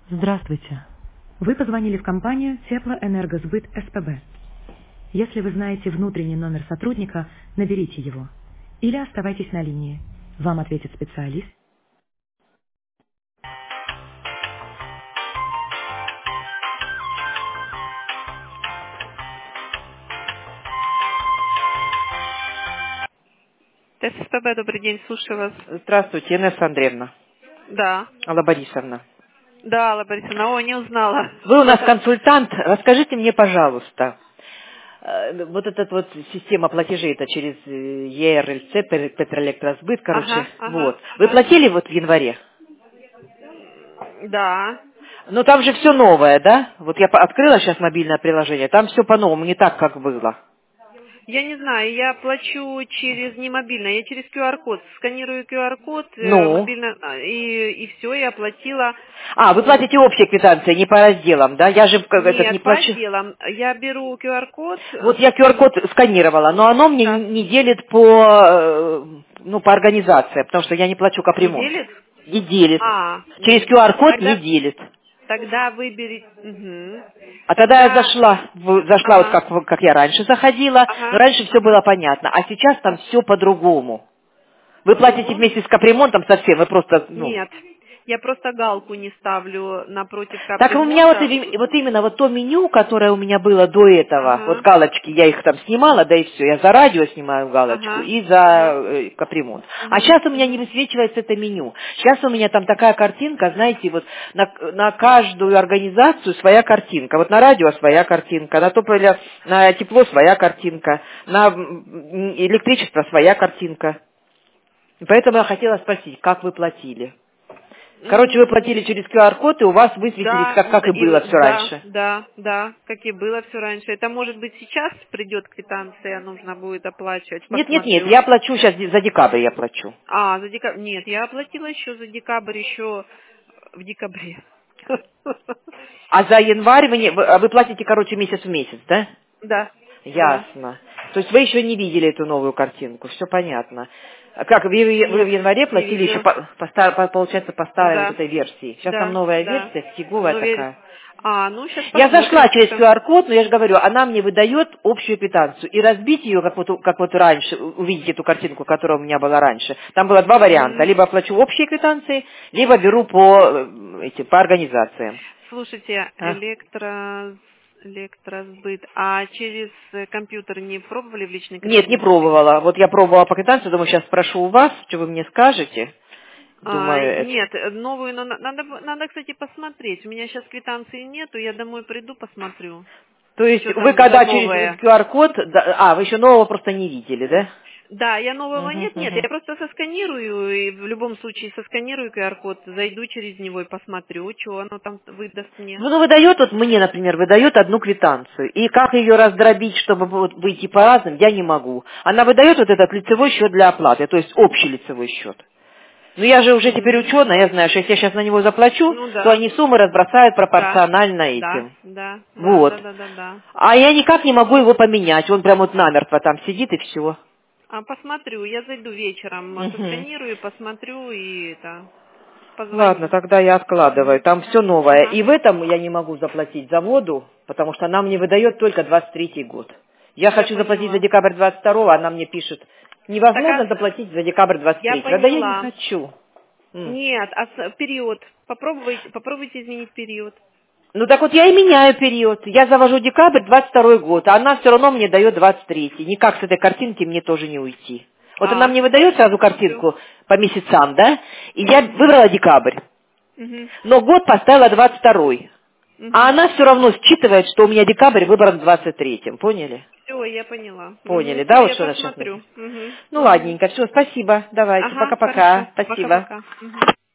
Здравствуйте. Вы позвонили в компанию Теплоэнергосбыт СПБ. Если вы знаете внутренний номер сотрудника, наберите его. Или оставайтесь на линии. Вам ответит специалист. ТСПБ, добрый день, слушаю вас. Здравствуйте, Инесса Андреевна. Да. Алла Борисовна. Да, Алла Борисовна, не узнала. Вы у нас консультант. Расскажите мне, пожалуйста, вот эта вот система платежей, это через ЕРЛЦ, Петроэлектросбыт, короче, вот. Вы платили вот в январе? Да. Но там же все новое, да? Вот я открыла сейчас мобильное приложение, там все по-новому, не так, как было. Я не знаю, я плачу через не мобильно, я через QR-код. Сканирую QR-код Ну? мобильно, и все, я оплатила. А, вы платите общей квитанцией, не по разделам, да? Я же этот не Нет, по плачу. отделам. Я беру QR-код. Вот я QR-код сканировала, но оно мне Да. не делит по организации, потому что я не плачу Не капремонт. делит? Не делит. Через Нет. QR-код не Тогда, делит. тогда выберите. Угу. А тогда я Тогда, зашла вот ага, как я раньше заходила, но ага, раньше все было понятно, а сейчас там все по-другому. Вы платите ну, вместе с капремонтом совсем, вы просто, нет. Я просто галку не ставлю напротив Так у меня капремонта. вот именно вот то меню, которое у меня было до этого, вот Ага, галочки, я их там снимала, да и все, я за радио снимаю галочку ага, и ага, за капремонт. А угу, сейчас у меня не угу. высвечивается это меню. Сейчас у меня там такая картинка, знаете, вот на каждую организацию своя картинка. Вот на радио своя картинка, на топливо, на тепло своя картинка, на электричество своя картинка. И поэтому я хотела спросить, как вы платили? Короче, вы платили через QR-код, и у вас высветились, Да, как и было все да, раньше. да, да, как и было все раньше. Это может быть сейчас придет квитанция, нужно будет оплачивать, Нет, посмотрю. я плачу сейчас за декабрь я плачу. За декабрь. Нет, я оплатила еще за декабрь, еще в декабре. А за январь вы платите, короче, месяц в месяц, да? Да, да. Ясно. То есть вы еще не видели эту новую картинку, все понятно. А как, вы в Нет, январе не платили еще, видела. получается, по старой вот Да, этой версии. Сейчас там да, новая да. версия, фиговая Ну, такая. сейчас Я посмотрим, зашла что через там. QR-код, но я же говорю, она мне выдает общую квитанцию. И разбить ее, как вот раньше, увидите эту картинку, которая у меня была раньше. Там было два варианта. Мгм. Либо оплачу общие квитанции, либо беру по организациям. Слушайте, А? электросбыт. А через компьютер не пробовали в личный Нет, не кабинет зайти? пробовала. Вот я пробовала по квитанции, думаю, сейчас спрошу у вас, что вы мне скажете. Думаю, Нет, новую, но надо, кстати, посмотреть. У меня сейчас квитанции нету, я домой приду, посмотрю. то есть Что вы там за когда через новое. QR-код, вы еще нового просто не видели, да? Да, я нового Мгм, нет, мгм. я просто сосканирую, и в любом случае сосканирую QR-код, зайду через него и посмотрю, что оно там выдаст мне. Ну, выдает, вот мне, например, выдает одну квитанцию. И как ее раздробить, чтобы вот выйти по разным, я не могу. Она выдает вот этот лицевой счет для оплаты, то есть общий лицевой счет. Но я же уже теперь М, ученая, я знаю, что если я сейчас на него заплачу, Ну то да, они суммы разбросают да, пропорционально да, этим. да, да, Вот. да, да, да, да. А я никак не могу его поменять. Он прям вот намертво там сидит и все. Посмотрю, я зайду вечером, сосканирую, посмотрю и Ладно, позвоню. тогда я откладываю. Мгм. Там все новое. Ага. И в этом я не могу заплатить за воду, потому что она мне выдает только 23-й год. Я Я хочу заплатить за поняла. декабрь 22-го, она мне пишет, Так, невозможно заплатить за декабрь я 23-го. Да я не поняла. хочу. Нет, период. Попробуйте изменить период. Ну так вот я и меняю период. Я завожу декабрь 22-й год, а она все равно мне дает 23-й. Никак с этой картинки мне тоже не уйти. Вот она мне Я выдает сейчас сразу посмотрю. картинку по месяцам, да? И я Угу. выбрала декабрь. Угу. Но год поставила 22-й. А Угу. она все равно считывает, что у меня декабрь выбран 23-м. Поняли? Все, я поняла. Поняли, Все, да, вот я что она сейчас посмотрю. написано? Угу. Ну, Угу. ладненько, все, спасибо, давайте, Ага, хорошо. пока-пока, спасибо. Пока-пока. Мгм.